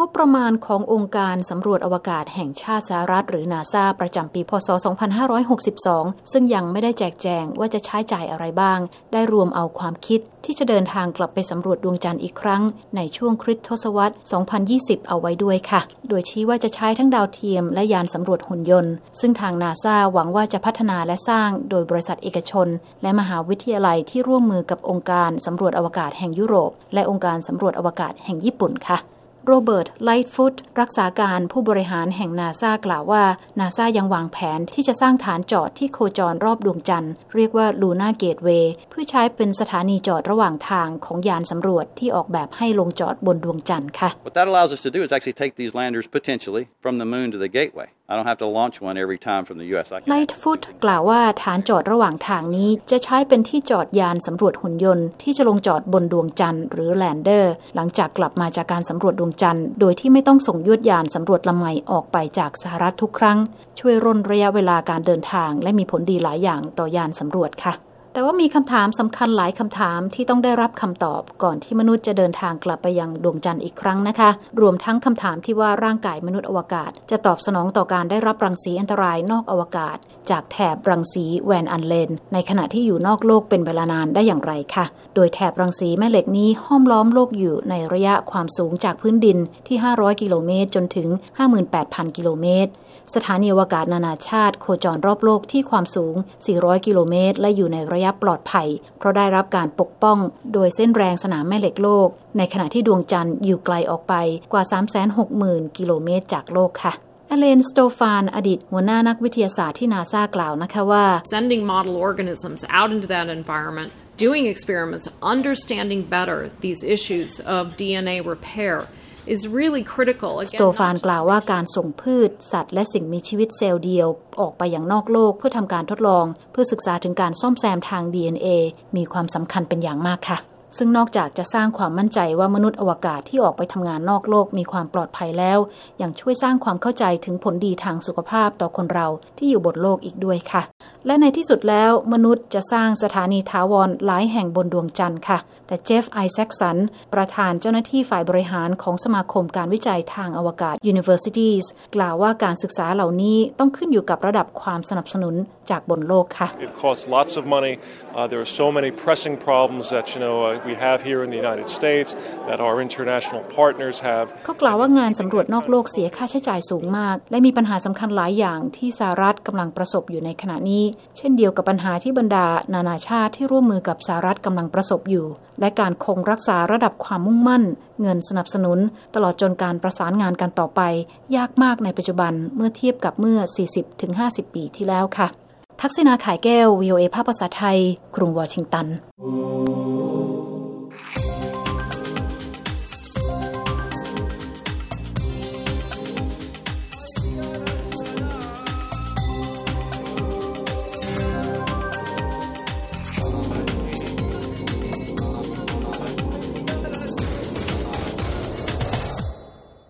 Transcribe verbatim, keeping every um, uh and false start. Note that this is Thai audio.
บประมาณขององค์การสำรวจอวกาศแห่งชาติสหรัฐหรือ NASA ประจำปีพ.ศ. สองพันห้าร้อยหกสิบสองซึ่งยังไม่ได้แจกแจงว่าจะใช้จ่ายอะไรบ้างได้รวมเอาความคิดที่จะเดินทางกลับไปสำรวจดวงจันทร์อีกครั้งในช่วงคริสตศตวรรษ สองพันยี่สิบ เอาไว้ด้วยค่ะโดยชี้ว่าจะใช้ทั้งดาวเทียมและยานสำรวจหุ่นยนต์ซึ่งทาง NASA หวังว่าจะพัฒนาและสร้างโดยบริษัทเอกชนและมหาวิทยาลัยที่ร่วมมือกับองค์การสำรวจอวกาศแห่งยุโรปและองค์การสำรวจอวกาศแห่งญี่ปุ่นค่ะโรเบิร์ต ไลท์ฟุตรักษาการผู้บริหารแห่ง NASA กล่าวว่า NASA ยังวางแผนที่จะสร้างฐานจอดที่โคจรรอบดวงจันทร์เรียกว่า Lunar Gateway เพื่อใช้เป็นสถานีจอดระหว่างทางของยานสำรวจที่ออกแบบให้ลงจอดบนดวงจันทร์ค่ะ What that allows us to do is actually take these landers potentially from the moon to the gateway. I don't have to launch one every time from the ยู เอส. ไลท์ฟุตกล่าวว่าฐานจอดระหว่างทางนี้จะใช้เป็นที่จอดยานสำรวจหุ่นยนต์ที่จะลงจอดบนดวงจันทร์หรือแลนเดอร์หลังจากกลับมาจากการสำรวจดวงจันทร์โดยที่ไม่ต้องส่งยวดยานสำรวจลำใหม่ออกไปจากสหรัฐทุกครั้งช่วยร่นระยะเวลาการเดินทางและมีผลดีหลายอย่างต่อยานสำรวจค่ะแต่ว่ามีคำถามสำคัญหลายคำถามที่ต้องได้รับคำตอบก่อนที่มนุษย์จะเดินทางกลับไปยังดวงจันทร์อีกครั้งนะคะรวมทั้งคำถามที่ว่าร่างกายมนุษย์อวกาศจะตอบสนองต่อการได้รับรังสีอันตรายนอกอวกาศจากแถบรังสีแวนอันเลนในขณะที่อยู่นอกโลกเป็นเวลานานได้อย่างไรค่ะโดยแถบรังสีแม่เหล็กนี้ห้อมล้อมโลกอยู่ในระยะความสูงจากพื้นดินที่ห้าร้อยกิโลเมตรจนถึง ห้าหมื่นแปดพัน กิโลเมตรสถานีอวกาศนานาชาติโคจรรอบโลกที่ความสูงสี่ร้อยกิโลเมตรและอยู่ในระยะปลอดภัยเพราะได้รับการปกป้องโดยเส้นแรงสนามแม่เหล็กโลกในขณะที่ดวงจันทร์อยู่ไกลออกไปกว่า สามแสนหกหมื่น กิโลเมตรจากโลกค่ะอเลน สโตฟานอดีตหัวหน้านักวิทยาศาสตร์ที่ NASA กล่าวนะคะว่า Sending model organisms out into that environment, doing experiments, understanding better these issues of ดี เอ็น เอ repair is really critical. สโตฟานกล่าวว่าการส่งพืชสัตว์และสิ่งมีชีวิตเซลล์เดียวออกไปอย่างนอกโลกเพื่อทำการทดลองเพื่อศึกษาถึงการซ่อมแซมทาง ดี เอ็น เอ มีความสำคัญเป็นอย่างมากค่ะซึ่งนอกจากจะสร้างความมั่นใจว่ามนุษย์อวกาศที่ออกไปทำงานนอกโลกมีความปลอดภัยแล้วยังช่วยสร้างความเข้าใจถึงผลดีทางสุขภาพต่อคนเราที่อยู่บนโลกอีกด้วยค่ะและในที่สุดแล้วมนุษย์จะสร้างสถานีถาวรหลายแห่งบนดวงจันทร์ค่ะแต่เจฟ ไอแซคสันประธานเจ้าหน้าที่ฝ่ายบริหารของสมาคมการวิจัยทางอวกาศ Universities กล่าวว่าการศึกษาเหล่านี้ต้องขึ้นอยู่กับระดับความสนับสนุนจากบนโลกค่ะ It costs lots of money. Uh, there are so many pressing problems that you know uh, we have here in the United States that our international partners have. เขากล่าวว่างานสำรวจนอกโลกเสียค่าใช้จ่ายสูงมากและมีปัญหาสำคัญหลายอย่างที่สหรัฐกำลังประสบอยู่ในขณะนี้เช่นเดียวกับปัญหาที่บรรดานานาชาติที่ร่วมมือกับสหรัฐกำลังประสบอยู่และการคงรักษาระดับความมุ่งมั่นเงินสนับสนุนตลอดจนการประสานงานกันต่อไปยากมากในปัจจุบันเมื่อเทียบกับเมื่อ สี่สิบถึงห้าสิบ ปีที่แล้วค่ะทักษิณา ข่ายแก้ว วี โอ เอ ภาคภาษาไทยกรุงวอชิงตัน